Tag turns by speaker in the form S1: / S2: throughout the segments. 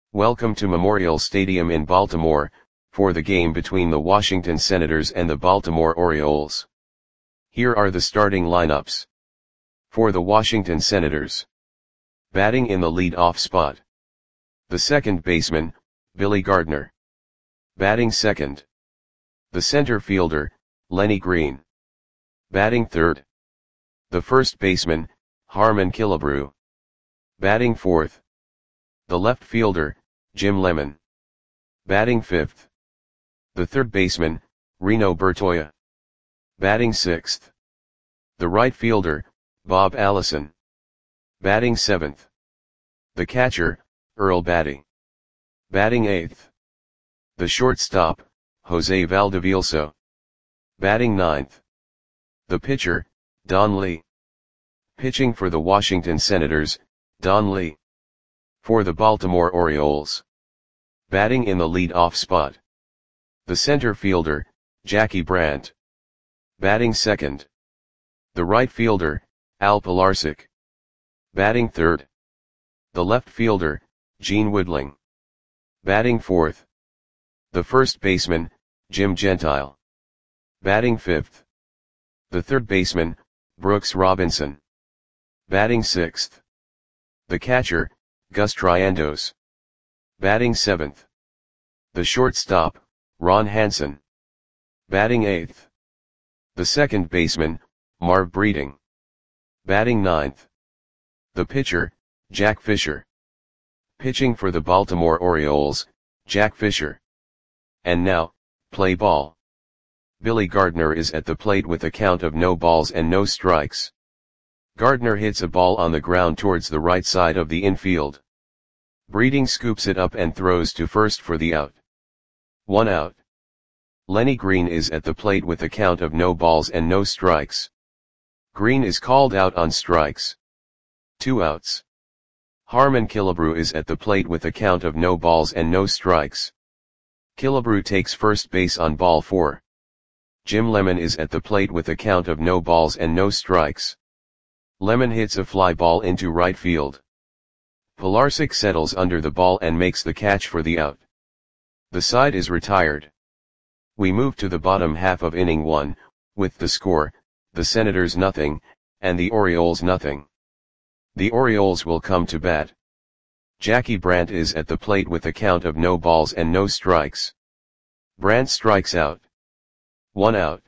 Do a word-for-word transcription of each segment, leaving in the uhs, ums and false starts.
S1: Welcome to Memorial Stadium in Baltimore, for the game between the Washington Senators and the Baltimore Orioles. Here are the starting lineups. For the Washington Senators. Batting in the lead-off spot. The second baseman, Billy Gardner. Batting second. The center fielder, Lenny Green. Batting third. The first baseman, Harmon Killebrew. Batting fourth. The left fielder, Jim Lemon. Batting fifth. The third baseman, Reno Bertoia. Batting sixth. The right fielder, Bob Allison. Batting seventh. The catcher, Earl Battey. Batting eighth. The shortstop, Jose Valdevielso. Batting ninth. The pitcher, Don Lee. Pitching for the Washington Senators, Don Lee. For the Baltimore Orioles. Batting in the lead-off spot. The center fielder, Jackie Brandt. Batting second. The right fielder, Al Pilarczyk. Batting third. The left fielder, Gene Woodling. Batting fourth. The first baseman, Jim Gentile. Batting fifth. The third baseman, Brooks Robinson. Batting sixth. The catcher, Gus Triandos. Batting seventh. The shortstop, Ron Hansen. Batting eighth. The second baseman, Marv Breeding. Batting ninth. The pitcher, Jack Fisher. Pitching for the Baltimore Orioles, Jack Fisher. And now, play ball. Billy Gardner is at the plate with a count of no balls and no strikes. Gardner hits a ball on the ground towards the right side of the infield. Breeding scoops it up and throws to first for the out. One out. Lenny Green is at the plate with a count of no balls and no strikes. Green is called out on strikes. Two outs. Harmon Killebrew is at the plate with a count of no balls and no strikes. Killebrew takes first base on ball four. Jim Lemon is at the plate with a count of no balls and no strikes. Lemon hits a fly ball into right field. Pilarczyk settles under the ball and makes the catch for the out. The side is retired. We move to the bottom half of inning one, with the score, the Senators nothing, and the Orioles nothing. The Orioles will come to bat. Jackie Brandt is at the plate with a count of no balls and no strikes. Brandt strikes out. One out.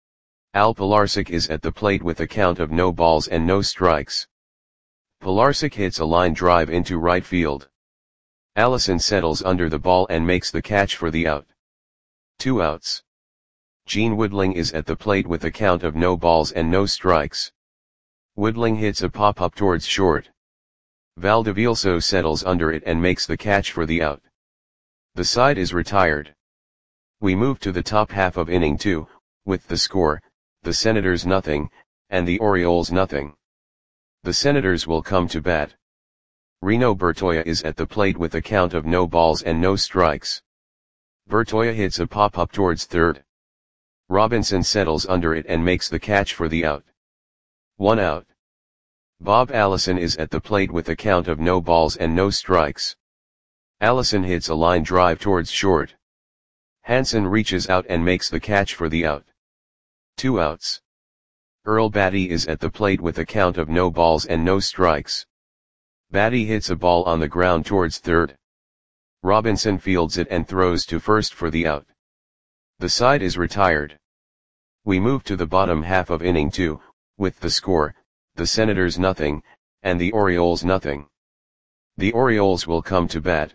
S1: Al Pilarczyk is at the plate with a count of no balls and no strikes. Pilarczyk hits a line drive into right field. Allison settles under the ball and makes the catch for the out. Two outs. Gene Woodling is at the plate with a count of no balls and no strikes. Woodling hits a pop-up towards short. Valdevielso settles under it and makes the catch for the out. The side is retired. We move to the top half of inning two, with the score, the Senators nothing, and the Orioles nothing. The Senators will come to bat. Reno Bertoia is at the plate with a count of no balls and no strikes. Bertoia hits a pop-up towards third. Robinson settles under it and makes the catch for the out. One out. Bob Allison is at the plate with a count of no balls and no strikes. Allison hits a line drive towards short. Hansen reaches out and makes the catch for the out. Two outs. Earl Battey is at the plate with a count of no balls and no strikes. Battey hits a ball on the ground towards third. Robinson fields it and throws to first for the out. The side is retired. We move to the bottom half of inning two, with the score, the Senators nothing, and the Orioles nothing. The Orioles will come to bat.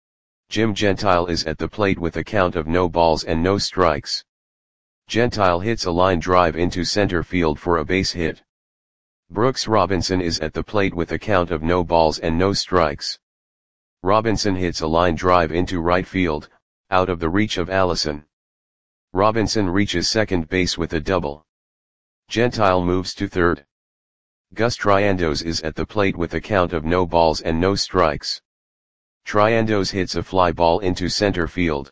S1: Jim Gentile is at the plate with a count of no balls and no strikes. Gentile hits a line drive into center field for a base hit. Brooks Robinson is at the plate with a count of no balls and no strikes. Robinson hits a line drive into right field, out of the reach of Allison. Robinson reaches second base with a double. Gentile moves to third. Gus Triandos is at the plate with a count of no balls and no strikes. Triandos hits a fly ball into center field.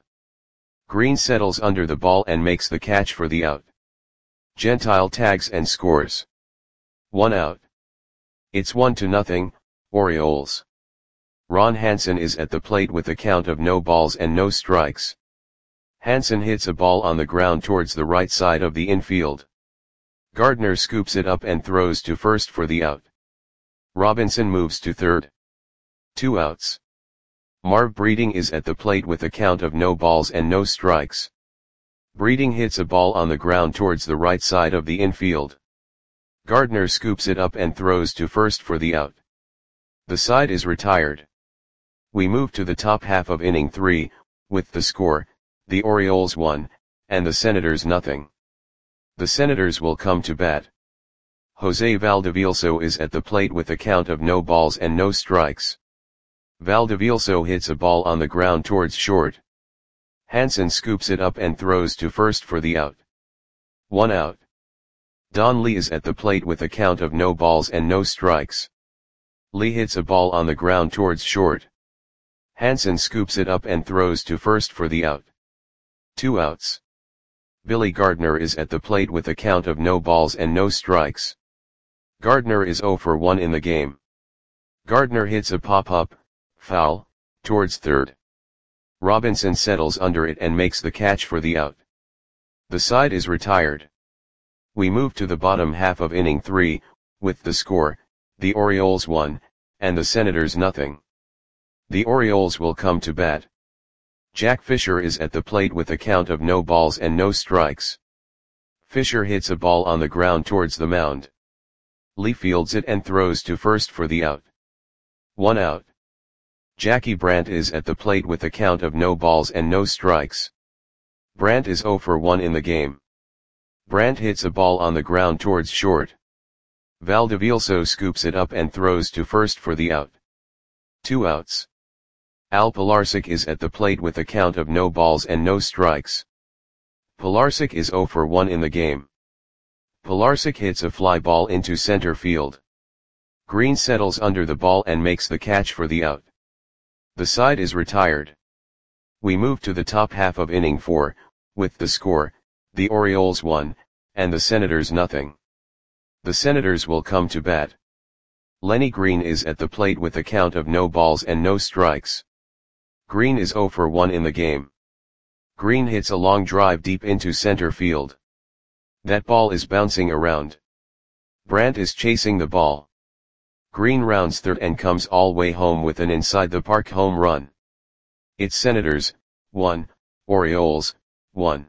S1: Green settles under the ball and makes the catch for the out. Gentile tags and scores. One out. It's one to nothing, Orioles. Ron Hansen is at the plate with a count of no balls and no strikes. Hansen hits a ball on the ground towards the right side of the infield. Gardner scoops it up and throws to first for the out. Robinson moves to third. Two outs. Marv Breeding is at the plate with a count of no balls and no strikes. Breeding hits a ball on the ground towards the right side of the infield. Gardner scoops it up and throws to first for the out. The side is retired. We move to the top half of inning three, with the score, the Orioles one, and the Senators nothing. The Senators will come to bat. Jose Valdevielso is at the plate with a count of no balls and no strikes. Valdevielso hits a ball on the ground towards short. Hansen scoops it up and throws to first for the out. One out. Don Lee is at the plate with a count of no balls and no strikes. Lee hits a ball on the ground towards short. Hansen scoops it up and throws to first for the out. Two outs. Billy Gardner is at the plate with a count of no balls and no strikes. Gardner is oh for one in the game. Gardner hits a pop-up, foul, towards third. Robinson settles under it and makes the catch for the out. The side is retired. We move to the bottom half of inning three, with the score, the Orioles one, and the Senators nothing. The Orioles will come to bat. Jack Fisher is at the plate with a count of no balls and no strikes. Fisher hits a ball on the ground towards the mound. Lee fields it and throws to first for the out. One out. Jackie Brandt is at the plate with a count of no balls and no strikes. Brandt is oh for one in the game. Brandt hits a ball on the ground towards short. Valdevielso scoops it up and throws to first for the out. Two outs. Al Pilarczyk is at the plate with a count of no balls and no strikes. Pilarczyk is oh for one in the game. Pilarczyk hits a fly ball into center field. Green settles under the ball and makes the catch for the out. The side is retired. We move to the top half of inning four, with the score, the Orioles one, and the Senators nothing. The Senators will come to bat. Lenny Green is at the plate with a count of no balls and no strikes. Green is oh for one in the game. Green hits a long drive deep into center field. That ball is bouncing around. Brandt is chasing the ball. Green rounds third and comes all way home with an inside the park home run. It's Senators, one, Orioles, one.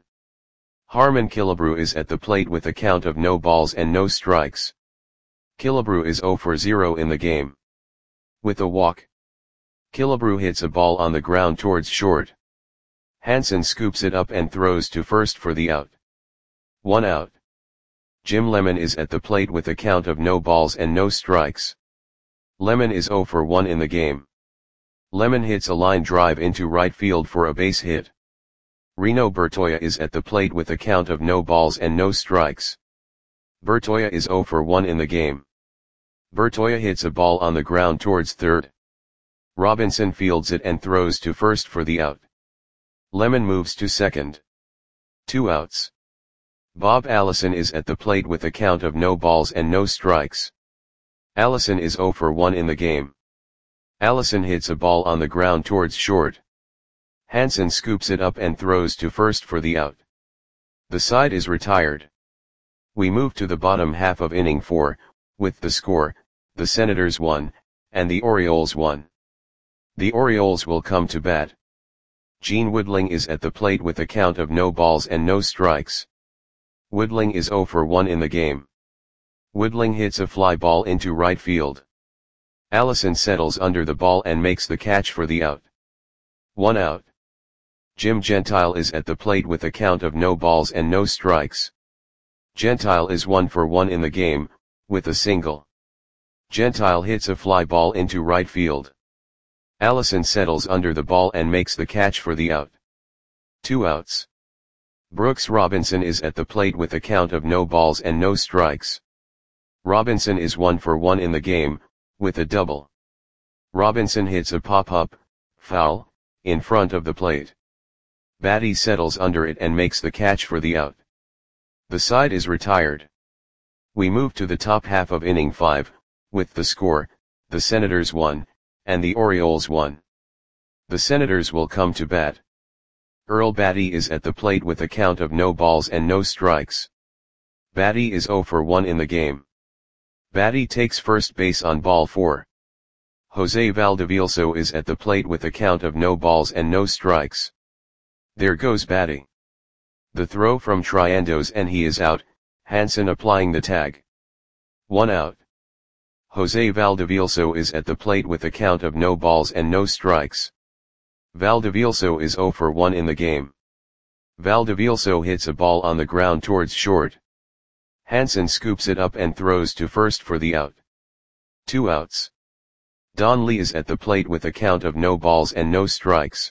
S1: Harmon Killebrew is at the plate with a count of no balls and no strikes. Killebrew is oh for zero in the game. With a walk. Killebrew hits a ball on the ground towards short. Hansen scoops it up and throws to first for the out. One out. Jim Lemon is at the plate with a count of no balls and no strikes. Lemon is oh for one in the game. Lemon hits a line drive into right field for a base hit. Reno Bertoia is at the plate with a count of no balls and no strikes. Bertoia is oh for one in the game. Bertoia hits a ball on the ground towards third. Robinson fields it and throws to first for the out. Lemon moves to second. Two outs. Bob Allison is at the plate with a count of no balls and no strikes. Allison is oh for one in the game. Allison hits a ball on the ground towards short. Hansen scoops it up and throws to first for the out. The side is retired. We move to the bottom half of inning four, with the score, the Senators one, and the Orioles one. The Orioles will come to bat. Gene Woodling is at the plate with a count of no balls and no strikes. Woodling is oh for one in the game. Woodling hits a fly ball into right field. Allison settles under the ball and makes the catch for the out. One out. Jim Gentile is at the plate with a count of no balls and no strikes. Gentile is one for one in the game, with a single. Gentile hits a fly ball into right field. Allison settles under the ball and makes the catch for the out. Two outs. Brooks Robinson is at the plate with a count of no balls and no strikes. Robinson is one for one in the game, with a double. Robinson hits a pop-up, foul, in front of the plate. Batty settles under it and makes the catch for the out. The side is retired. We move to the top half of inning five, with the score, the Senators one, and the Orioles one. The Senators will come to bat. Earl Batty is at the plate with a count of no balls and no strikes. Batty is oh for one in the game. Batty takes first base on ball four. Jose Valdevielso is at the plate with a count of no balls and no strikes. There goes Batty. The throw from Triandos and he is out, Hansen applying the tag. One out. Jose Valdevielso is at the plate with a count of no balls and no strikes. Valdevielso is oh for one in the game. Valdevielso hits a ball on the ground towards short. Hansen scoops it up and throws to first for the out. Two outs. Don Lee is at the plate with a count of no balls and no strikes.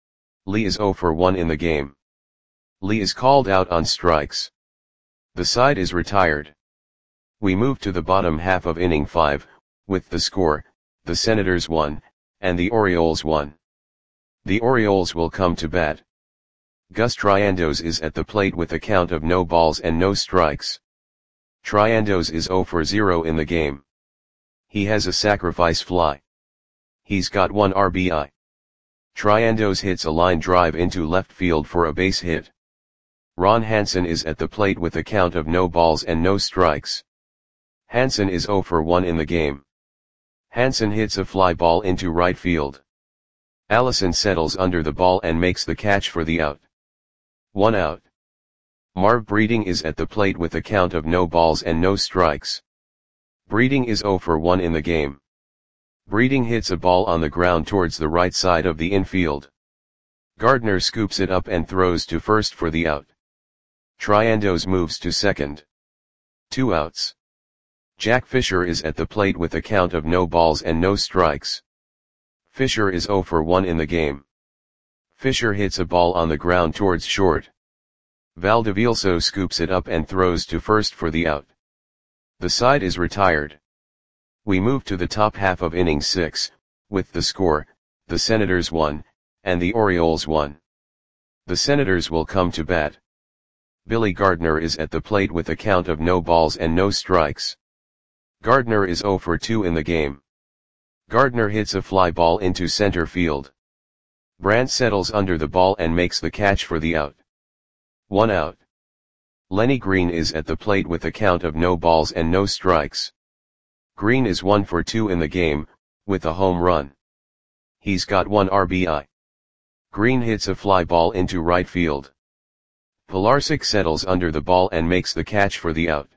S1: Lee is oh for one in the game. Lee is called out on strikes. The side is retired. We move to the bottom half of inning five, with the score, the Senators one, and the Orioles one. The Orioles will come to bat. Gus Triandos is at the plate with a count of no balls and no strikes. Triandos is oh for zero in the game. He has a sacrifice fly. He's got one R B I. Triandos hits a line drive into left field for a base hit. Ron Hansen is at the plate with a count of no balls and no strikes. Hansen is oh for one in the game. Hansen hits a fly ball into right field. Allison settles under the ball and makes the catch for the out. One out. Marv Breeding is at the plate with a count of no balls and no strikes. Breeding is oh for one in the game. Breeding hits a ball on the ground towards the right side of the infield. Gardner scoops it up and throws to first for the out. Triandos moves to second. Two outs. Jack Fisher is at the plate with a count of no balls and no strikes. Fisher is oh for one in the game. Fisher hits a ball on the ground towards short. Valdevielso scoops it up and throws to first for the out. The side is retired. We move to the top half of inning six, with the score, the Senators one, and the Orioles one. The Senators will come to bat. Billy Gardner is at the plate with a count of no balls and no strikes. Gardner is oh for two in the game. Gardner hits a fly ball into center field. Brandt settles under the ball and makes the catch for the out. One out. Lenny Green is at the plate with a count of no balls and no strikes. Green is one for two in the game, with a home run. He's got one R B I. Green hits a fly ball into right field. Pilarczyk settles under the ball and makes the catch for the out.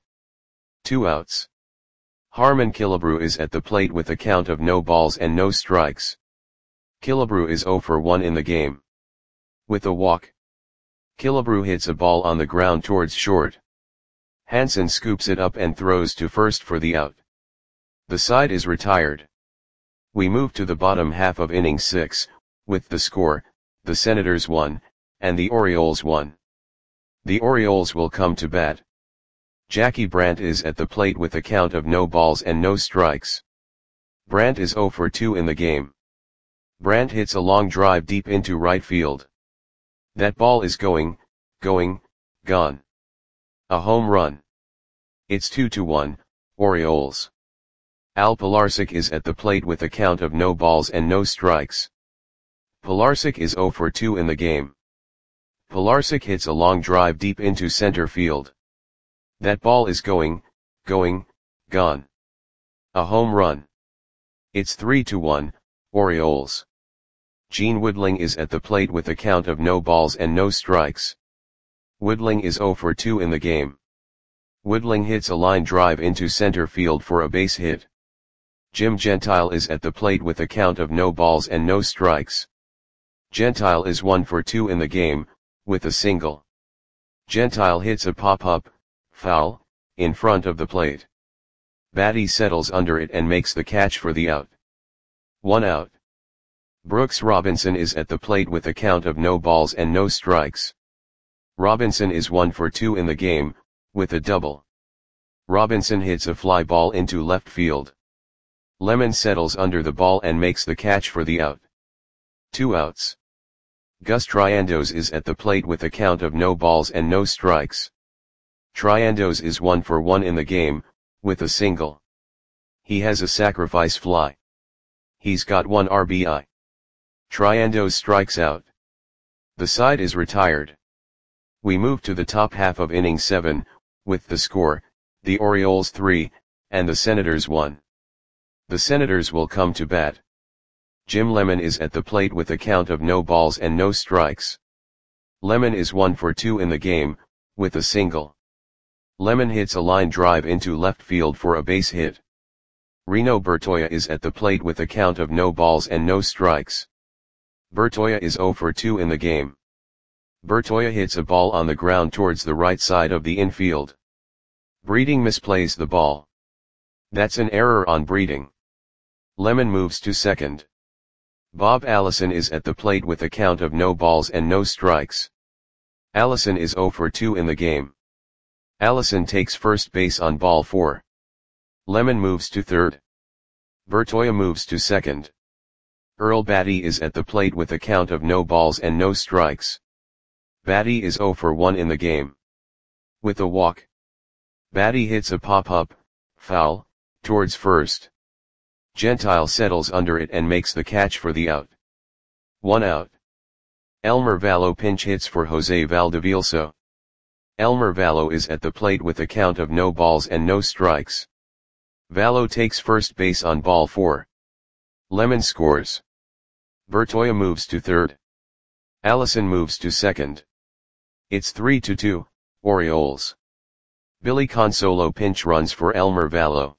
S1: Two outs. Harmon Killebrew is at the plate with a count of no balls and no strikes. Killebrew is oh for one in the game. With a walk. Killebrew hits a ball on the ground towards short. Hansen scoops it up and throws to first for the out. The side is retired. We move to the bottom half of inning six, with the score, the Senators one, and the Orioles one. The Orioles will come to bat. Jackie Brandt is at the plate with a count of no balls and no strikes. Brandt is oh for two in the game. Brandt hits a long drive deep into right field. That ball is going, going, gone. A home run. It's two to one, Orioles. Al Pilarczyk is at the plate with a count of no balls and no strikes. Pilarczyk is oh for two in the game. Pilarczyk hits a long drive deep into center field. That ball is going, going, gone. A home run. It's three to one, Orioles. Gene Woodling is at the plate with a count of no balls and no strikes. Woodling is oh for two in the game. Woodling hits a line drive into center field for a base hit. Jim Gentile is at the plate with a count of no balls and no strikes. Gentile is one for two in the game, with a single. Gentile hits a pop-up, foul, in front of the plate. Batty settles under it and makes the catch for the out. One out. Brooks Robinson is at the plate with a count of no balls and no strikes. Robinson is one for two in the game, with a double. Robinson hits a fly ball into left field. Lemon settles under the ball and makes the catch for the out. Two outs. Gus Triandos is at the plate with a count of no balls and no strikes. Triandos is one for one in the game, with a single. He has a sacrifice fly. He's got one R B I. Triandos strikes out. The side is retired. We move to the top half of inning seven, with the score, the Orioles three, and the Senators one. The Senators will come to bat. Jim Lemon is at the plate with a count of no balls and no strikes. Lemon is one for two in the game, with a single. Lemon hits a line drive into left field for a base hit. Reno Bertoia is at the plate with a count of no balls and no strikes. Bertoia is zero for two in the game. Bertoia hits a ball on the ground towards the right side of the infield. Breeding misplays the ball. That's an error on Breeding. Lemon moves to second. Bob Allison is at the plate with a count of no balls and no strikes. Allison is zero for two in the game. Allison takes first base on ball four. Lemon moves to third. Bertoia moves to second. Earl Batty is at the plate with a count of no balls and no strikes. Batty is zero for one in the game. With a walk, Batty hits a pop-up, foul, towards first. Gentile settles under it and makes the catch for the out. One out. Elmer Vallo pinch hits for Jose Valdevielso. Elmer Vallo is at the plate with a count of no balls and no strikes. Vallo takes first base on ball four. Lemon scores. Bertoia moves to third. Allison moves to second. It's three to two, Orioles. Billy Consolo pinch runs for Elmer Vallo.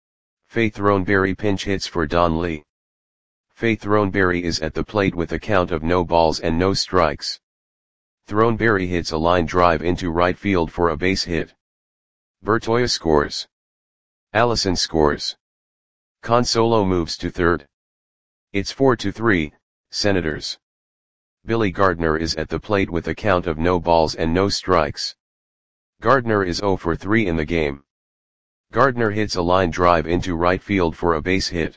S1: Faith Throneberry pinch hits for Don Lee. Faith Throneberry is at the plate with a count of no balls and no strikes. Throneberry hits a line drive into right field for a base hit. Bertoia scores. Allison scores. Consolo moves to third. It's four to three, Senators. Billy Gardner is at the plate with a count of no balls and no strikes. Gardner is zero for three in the game. Gardner hits a line drive into right field for a base hit.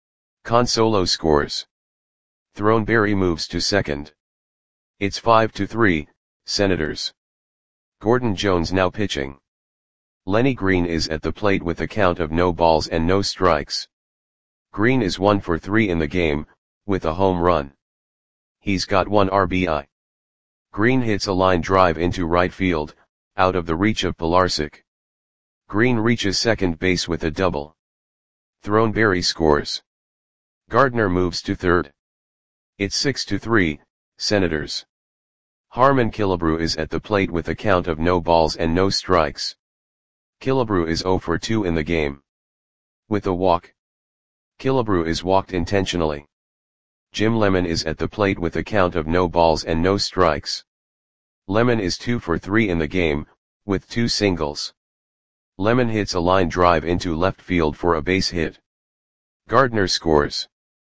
S1: Consolo scores. Throneberry moves to second. It's five to three, Senators. Gordon Jones now pitching. Lenny Green is at the plate with a count of no balls and no strikes. Green is one for three in the game, with a home run. He's got one R B I. Green hits a line drive into right field, out of the reach of Pilarczyk. Green reaches second base with a double. Throneberry scores. Gardner moves to third. It's six to three, Senators. Harmon Killebrew is at the plate with a count of no balls and no strikes. Killebrew is zero for two in the game. With a walk, Killebrew is walked intentionally. Jim Lemon is at the plate with a count of no balls and no strikes. Lemon is two for three in the game, with two singles. Lemon hits a line drive into left field for a base hit. Gardner scores.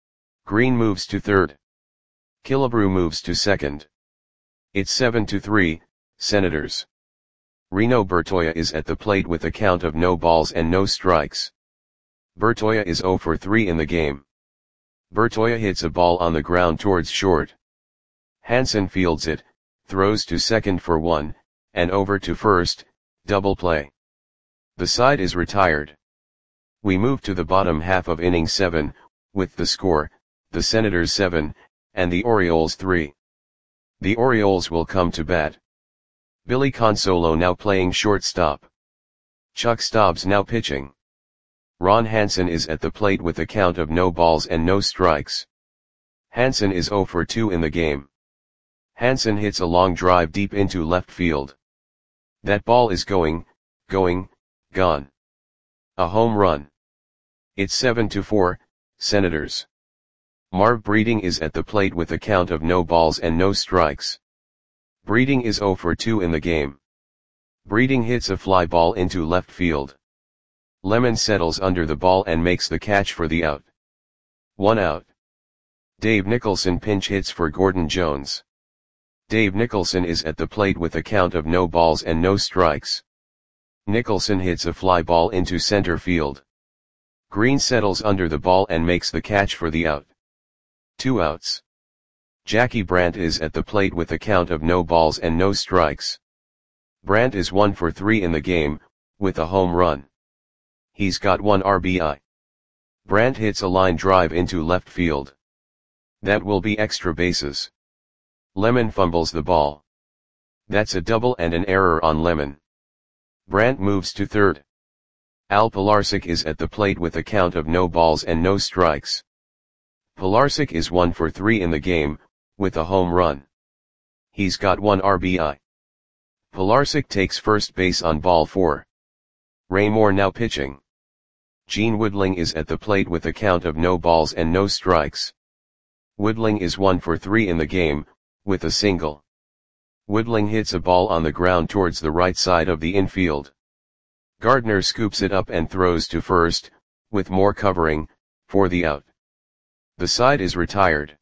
S1: Green moves to third. Killebrew moves to second. It's seven to three, Senators. Reno Bertoia is at the plate with a count of no balls and no strikes. Bertoia is zero for three in the game. Bertoia hits a ball on the ground towards short. Hansen fields it, throws to second for one, and over to first, double play. The side is retired. We move to the bottom half of inning seven, with the score, the Senators seven, and the Orioles three. The Orioles will come to bat. Billy Consolo now playing shortstop. Chuck Stobbs now pitching. Ron Hansen is at the plate with a count of no balls and no strikes. Hansen is zero for two in the game. Hansen hits a long drive deep into left field. That ball is going, going, gone. A home run. It's seven to four, Senators. Marv Breeding is at the plate with a count of no balls and no strikes. Breeding is zero for two in the game. Breeding hits a fly ball into left field. Lemon settles under the ball and makes the catch for the out. One out. Dave Nicholson pinch hits for Gordon Jones. Dave Nicholson is at the plate with a count of no balls and no strikes. Nicholson hits a fly ball into center field. Green settles under the ball and makes the catch for the out. Two outs. Jackie Brandt is at the plate with a count of no balls and no strikes. Brandt is one for three in the game, with a home run. He's got one R B I. Brandt hits a line drive into left field. That will be extra bases. Lemon fumbles the ball. That's a double and an error on Lemon. Brandt moves to third. Al Pilarczyk is at the plate with a count of no balls and no strikes. Pilarczyk is one for three in the game, with a home run. He's got one R B I. Pilarczyk takes first base on ball four. Raymore now pitching. Gene Woodling is at the plate with a count of no balls and no strikes. Woodling is one for three in the game, with a single. Woodling hits a ball on the ground towards the right side of the infield. Gardner scoops it up and throws to first, with more covering, for the out. The side is retired.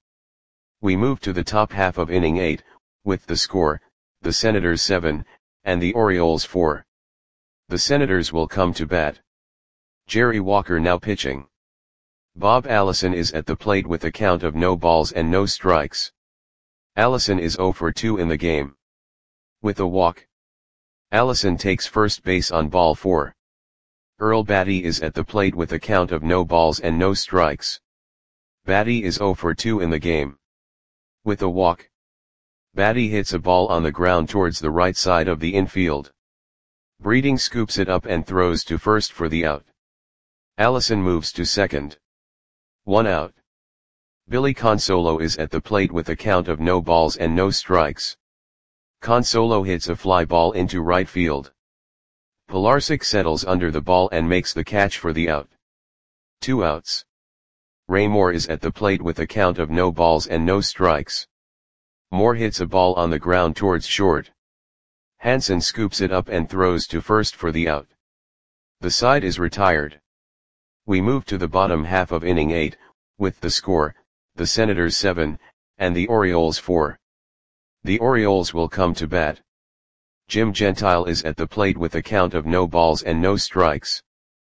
S1: We move to the top half of inning eight, with the score, the Senators seven, and the Orioles four. The Senators will come to bat. Jerry Walker now pitching. Bob Allison is at the plate with a count of no balls and no strikes. Allison is zero for two in the game. With a walk. Allison takes first base on ball four. Earl Batty is at the plate with a count of no balls and no strikes. Batty is zero for two in the game. With a walk. Batty hits a ball on the ground towards the right side of the infield. Breeding scoops it up and throws to first for the out. Allison moves to second. One out. Billy Consolo is at the plate with a count of no balls and no strikes. Consolo hits a fly ball into right field. Pilarczyk settles under the ball and makes the catch for the out. Two outs. Raymore is at the plate with a count of no balls and no strikes. Moore hits a ball on the ground towards short. Hansen scoops it up and throws to first for the out. The side is retired. We move to the bottom half of inning eight, with the score, the Senators seven, and the Orioles four. The Orioles will come to bat. Jim Gentile is at the plate with a count of no balls and no strikes.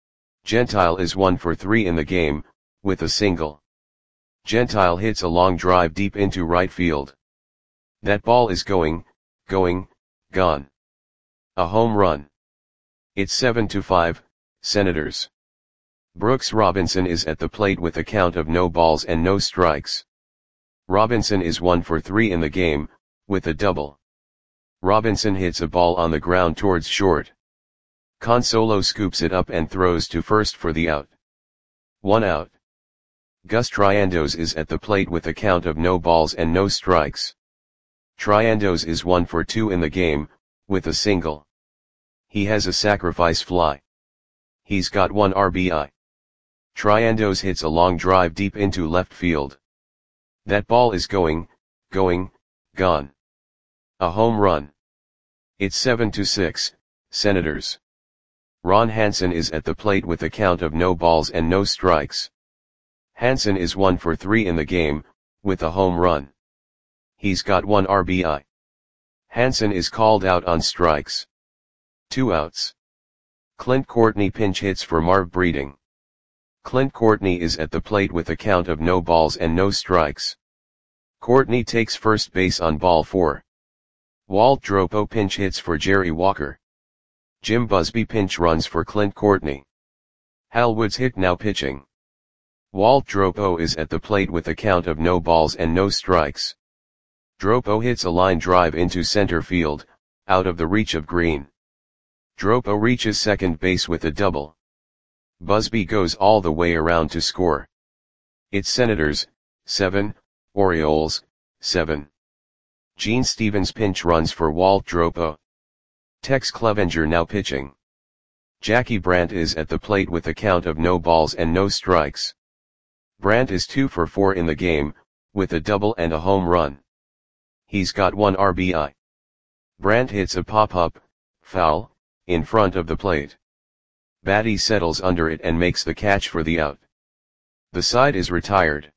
S1: Gentile is one for three in the game, with a single. Gentile hits a long drive deep into right field. That ball is going, going, gone. A home run. It's seven to five, Senators. Brooks Robinson is at the plate with a count of no balls and no strikes. Robinson is one for three in the game, with a double. Robinson hits a ball on the ground towards short. Consolo scoops it up and throws to first for the out. One out. Gus Triandos is at the plate with a count of no balls and no strikes. Triandos is one for two in the game, with a single. He has a sacrifice fly. He's got one R B I. Triandos hits a long drive deep into left field. That ball is going, going, gone. A home run. It's seven to six, Senators. Ron Hansen is at the plate with a count of no balls and no strikes. Hansen is one for three in the game, with a home run. He's got one R B I. Hansen is called out on strikes. Two outs. Clint Courtney pinch hits for Marv Breeding. Clint Courtney is at the plate with a count of no balls and no strikes. Courtney takes first base on ball four. Walt Dropo pinch hits for Jerry Walker. Jim Busby pinch runs for Clint Courtney. Hal Woods hit now pitching. Walt Dropo is at the plate with a count of no balls and no strikes. Dropo hits a line drive into center field, out of the reach of Green. Dropo reaches second base with a double. Busby goes all the way around to score. It's Senators, seven, Orioles, seven. Gene Stevens pinch runs for Walt Dropo. Tex Clevenger now pitching. Jackie Brandt is at the plate with a count of no balls and no strikes. Brandt is two for four in the game, with a double and a home run. He's got one R B I. Brandt hits a pop-up, foul, in front of the plate. Batty settles under it and makes the catch for the out. The side is retired.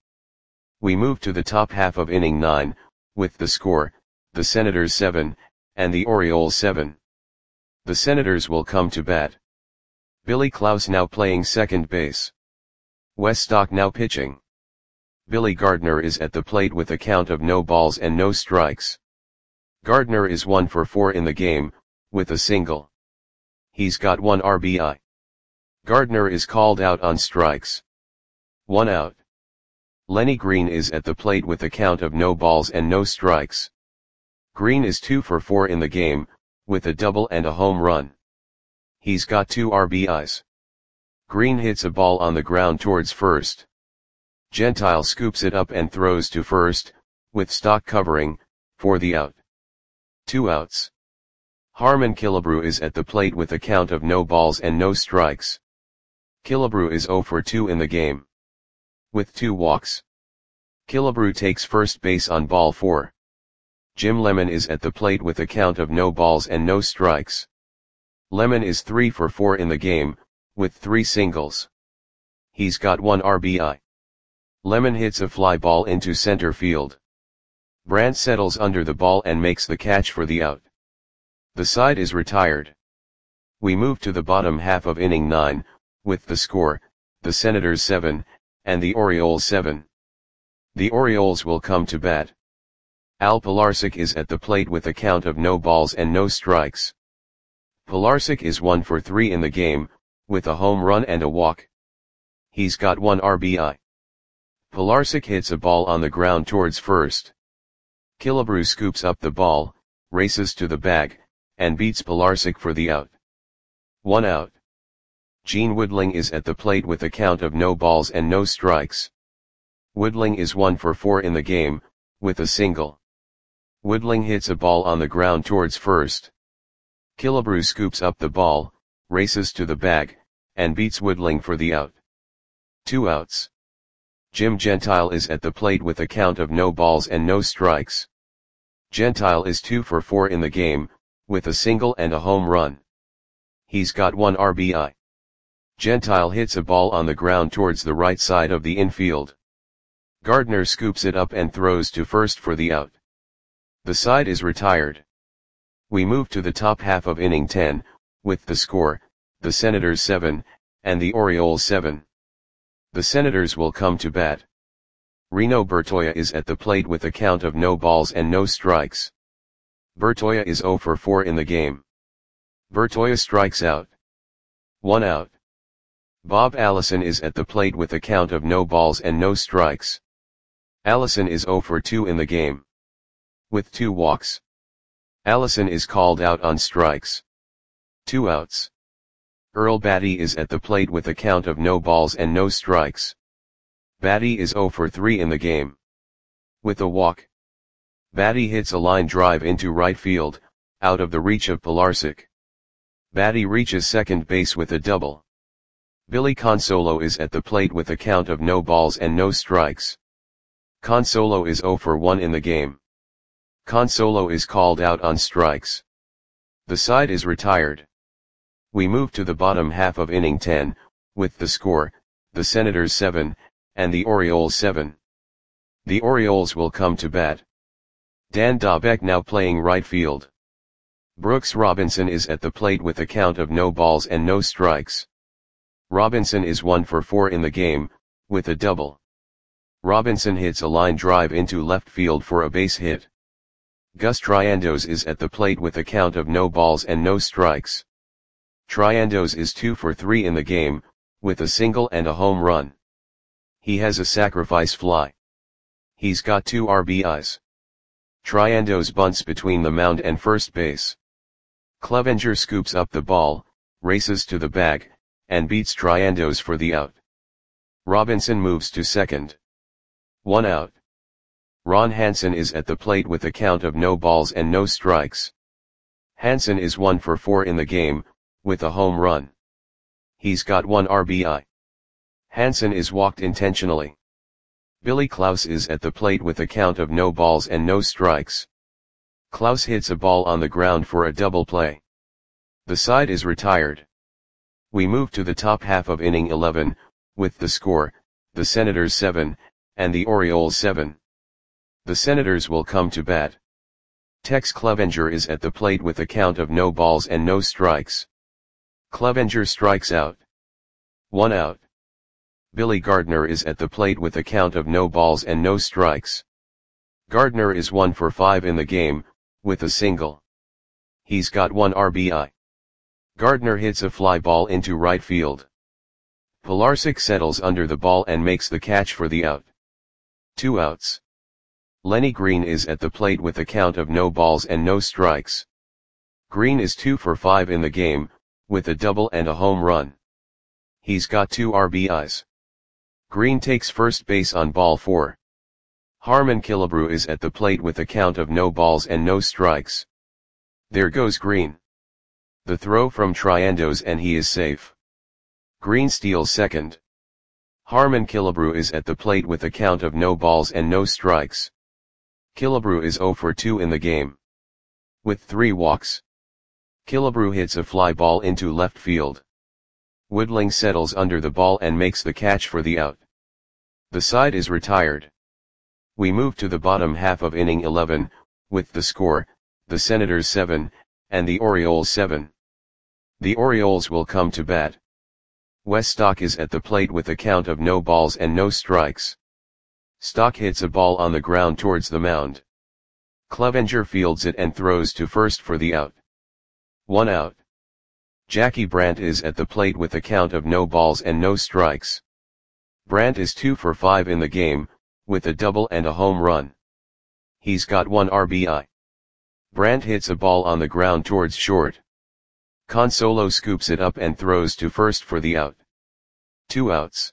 S1: We move to the top half of inning nine, with the score, the Senators seven, and the Orioles seven. The Senators will come to bat. Billy Klaus now playing second base. Wes Stock now pitching. Billy Gardner is at the plate with a count of no balls and no strikes. Gardner is one for four in the game, with a single. He's got one R B I. Gardner is called out on strikes. One out. Lenny Green is at the plate with a count of no balls and no strikes. Green is two for four in the game, with a double and a home run. He's got two R B Is. Green hits a ball on the ground towards first. Gentile scoops it up and throws to first, with Stock covering, for the out. Two outs. Harmon Killebrew is at the plate with a count of no balls and no strikes. Killebrew is zero for two in the game. With two walks. Killebrew takes first base on ball four. Jim Lemon is at the plate with a count of no balls and no strikes. Lemon is three for four in the game, with three singles. He's got one R B I. Lemon hits a fly ball into center field. Brandt settles under the ball and makes the catch for the out. The side is retired. We move to the bottom half of inning nine, with the score, the Senators seven, and the Orioles seven. The Orioles will come to bat. Al Pilarczyk is at the plate with a count of no balls and no strikes. Pilarczyk is one for three in the game, with a home run and a walk. He's got one R B I. Pilarczyk hits a ball on the ground towards first. Killebrew scoops up the ball, races to the bag, and beats Pilarczyk for the out. One out. Gene Woodling is at the plate with a count of no balls and no strikes. Woodling is one for four in the game, with a single. Woodling hits a ball on the ground towards first. Killebrew scoops up the ball, races to the bag, and beats Woodling for the out. Two outs. Jim Gentile is at the plate with a count of no balls and no strikes. Gentile is two for four in the game, with a single and a home run. He's got one R B I. Gentile hits a ball on the ground towards the right side of the infield. Gardner scoops it up and throws to first for the out. The side is retired. We move to the top half of inning ten, with the score, the Senators seven, and the Orioles seven. The Senators will come to bat. Reno Bertoia is at the plate with a count of no balls and no strikes. Bertoia is zero for four in the game. Bertoia strikes out. One out. Bob Allison is at the plate with a count of no balls and no strikes. Allison is zero for two in the game. With two walks. Allison is called out on strikes. Two outs. Earl Batty is at the plate with a count of no balls and no strikes. Batty is zero for three in the game. With a walk. Batty hits a line drive into right field, out of the reach of Pilarczyk. Batty reaches second base with a double. Billy Consolo is at the plate with a count of no balls and no strikes. Consolo is zero for one in the game. Consolo is called out on strikes. The side is retired. We move to the bottom half of inning ten, with the score, the Senators seven, and the Orioles seven. The Orioles will come to bat. Dan Dobek now playing right field. Brooks Robinson is at the plate with a count of no balls and no strikes. Robinson is one for four in the game, with a double. Robinson hits a line drive into left field for a base hit. Gus Triandos is at the plate with a count of no balls and no strikes. Triandos is two for three in the game, with a single and a home run. He has a sacrifice fly. He's got two R B Is. Triandos bunts between the mound and first base. Clevenger scoops up the ball, races to the bag, and beats Triandos for the out. Robinson moves to second. One out. Ron Hansen is at the plate with a count of no balls and no strikes. Hansen is one for four in the game, with a home run. He's got one R B I. Hansen is walked intentionally. Billy Klaus is at the plate with a count of no balls and no strikes. Klaus hits a ball on the ground for a double play. The side is retired. We move to the top half of inning eleven, with the score, the Senators seven, and the Orioles seven. The Senators will come to bat. Tex Clevenger is at the plate with a count of no balls and no strikes. Clevenger strikes out. One out. Billy Gardner is at the plate with a count of no balls and no strikes. Gardner is one for five in the game, with a single. He's got one R B I. Gardner hits a fly ball into right field. Pilarczyk settles under the ball and makes the catch for the out. Two outs. Lenny Green is at the plate with a count of no balls and no strikes. Green is two for five in the game, with a double and a home run. He's got two R B Is. Green takes first base on ball four. Harmon Killebrew is at the plate with a count of no balls and no strikes. There goes Green. The throw from Triandos and he is safe. Green steals second. Harmon Killebrew is at the plate with a count of no balls and no strikes. Killebrew is zero for two in the game. With three walks. Killebrew hits a fly ball into left field. Woodling settles under the ball and makes the catch for the out. The side is retired. We move to the bottom half of inning eleven, with the score, the Senators seven, and the Orioles seven. The Orioles will come to bat. Wes Stock is at the plate with a count of no balls and no strikes. Stock hits a ball on the ground towards the mound. Clevenger fields it and throws to first for the out. One out. Jackie Brandt is at the plate with a count of no balls and no strikes. Brandt is two for five in the game, with a double and a home run. He's got one R B I. Brandt hits a ball on the ground towards short. Consolo scoops it up and throws to first for the out. Two outs.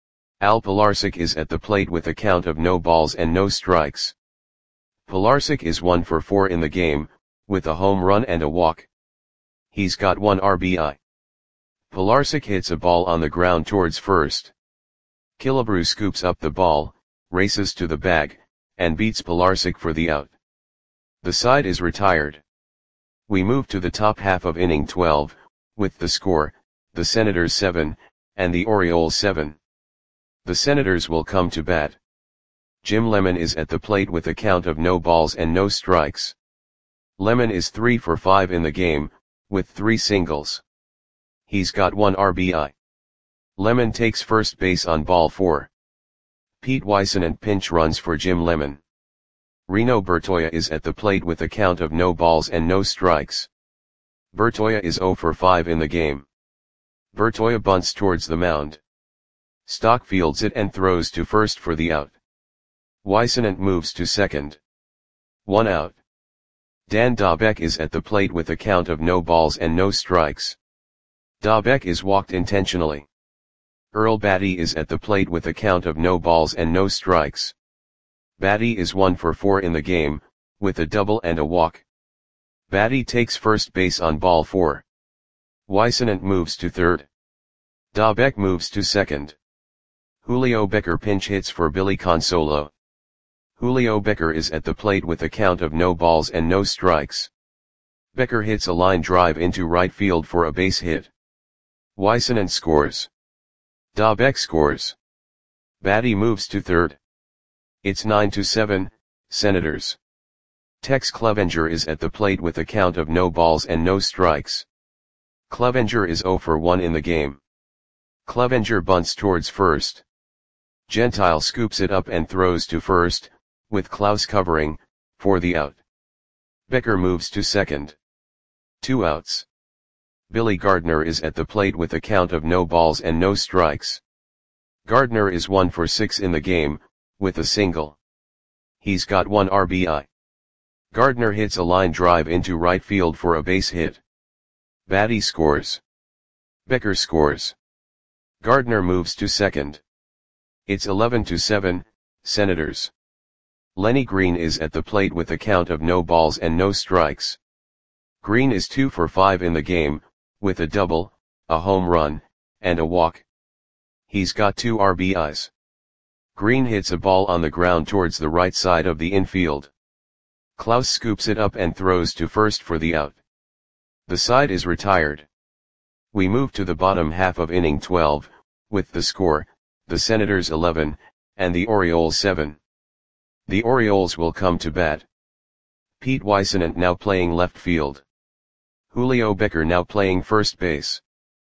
S1: Al Pilarczyk is at the plate with a count of no balls and no strikes. Pilarczyk is one for four in the game, with a home run and a walk. He's got one R B I. Pilarczyk hits a ball on the ground towards first. Killebrew scoops up the ball, races to the bag, and beats Pilarczyk for the out. The side is retired. We move to the top half of inning twelve, with the score, the Senators seven, and the Orioles seven. The Senators will come to bat. Jim Lemon is at the plate with a count of no balls and no strikes. Lemon is three for five in the game, with three singles. He's got one R B I. Lemon takes first base on ball four. Pete Weissenant pinch runs for Jim Lemon. Reno Bertoia is at the plate with a count of no balls and no strikes. Bertoia is zero for five in the game. Bertoia bunts towards the mound. Stock fields it and throws to first for the out. Weissenant moves to second. One out. Dan Dobek is at the plate with a count of no balls and no strikes. Dobek is walked intentionally. Earl Batty is at the plate with a count of no balls and no strikes. Batty is one for four in the game, with a double and a walk. Batty takes first base on ball four. Weissenant moves to third. Dobek moves to second. Julio Becker pinch hits for Billy Consolo. Julio Becker is at the plate with a count of no balls and no strikes. Becker hits a line drive into right field for a base hit. Weissenant scores. Dobek scores. Batty moves to third. It's nine to seven, Senators. Tex Clevenger is at the plate with a count of no balls and no strikes. Clevenger is zero for one in the game. Clevenger bunts towards first. Gentile scoops it up and throws to first, with Klaus covering, for the out. Becker moves to second. Two outs. Billy Gardner is at the plate with a count of no balls and no strikes. Gardner is one for six in the game, with a single. He's got one R B I. Gardner hits a line drive into right field for a base hit. Batty scores. Becker scores. Gardner moves to second. It's eleven to seven, Senators. Lenny Green is at the plate with a count of no balls and no strikes. Green is two for five in the game, with a double, a home run, and a walk. He's got two R B Is. Green hits a ball on the ground towards the right side of the infield. Klaus scoops it up and throws to first for the out. The side is retired. We move to the bottom half of inning twelve, with the score, the Senators eleven, and the Orioles seven. The Orioles will come to bat. Pete Weissenant now playing left field. Julio Becker now playing first base.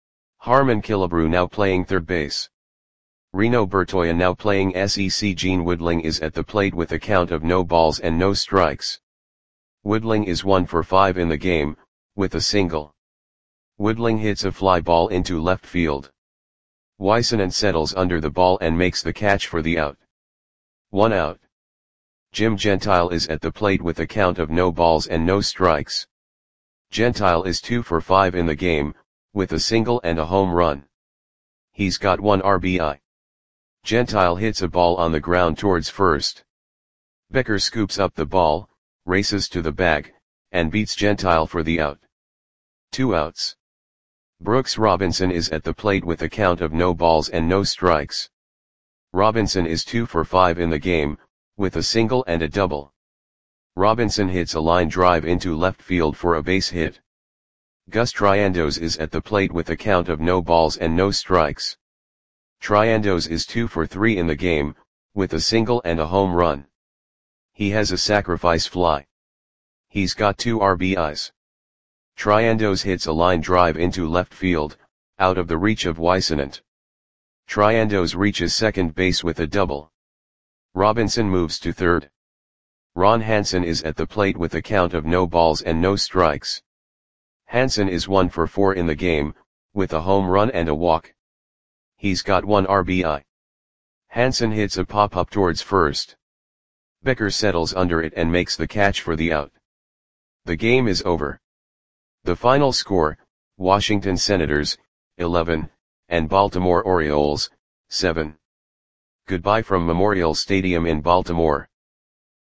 S1: Harmon Killebrew now playing third base. Reno Bertoia now playing S E C. Gene Woodling is at the plate with a count of no balls and no strikes. Woodling is one for five in the game, with a single. Woodling hits a fly ball into left field. Whisenant settles under the ball and makes the catch for the out. One out. Jim Gentile is at the plate with a count of no balls and no strikes. Gentile is two for five in the game, with a single and a home run. He's got one R B I. Gentile hits a ball on the ground towards first. Becker scoops up the ball, races to the bag, and beats Gentile for the out. Two outs. Brooks Robinson is at the plate with a count of no balls and no strikes. Robinson is two for five in the game, with a single and a double. Robinson hits a line drive into left field for a base hit. Gus Triandos is at the plate with a count of no balls and no strikes. Triandos is two for three in the game, with a single and a home run. He has a sacrifice fly. He's got two R B Is. Triandos hits a line drive into left field, out of the reach of Whisenant. Triandos reaches second base with a double. Robinson moves to third. Ron Hansen is at the plate with a count of no balls and no strikes. Hansen is one for four in the game, with a home run and a walk. He's got one R B I. Hansen hits a pop-up towards first. Becker settles under it and makes the catch for the out. The game is over. The final score, Washington Senators, eleven, and Baltimore Orioles, seven. Goodbye from Memorial Stadium in Baltimore.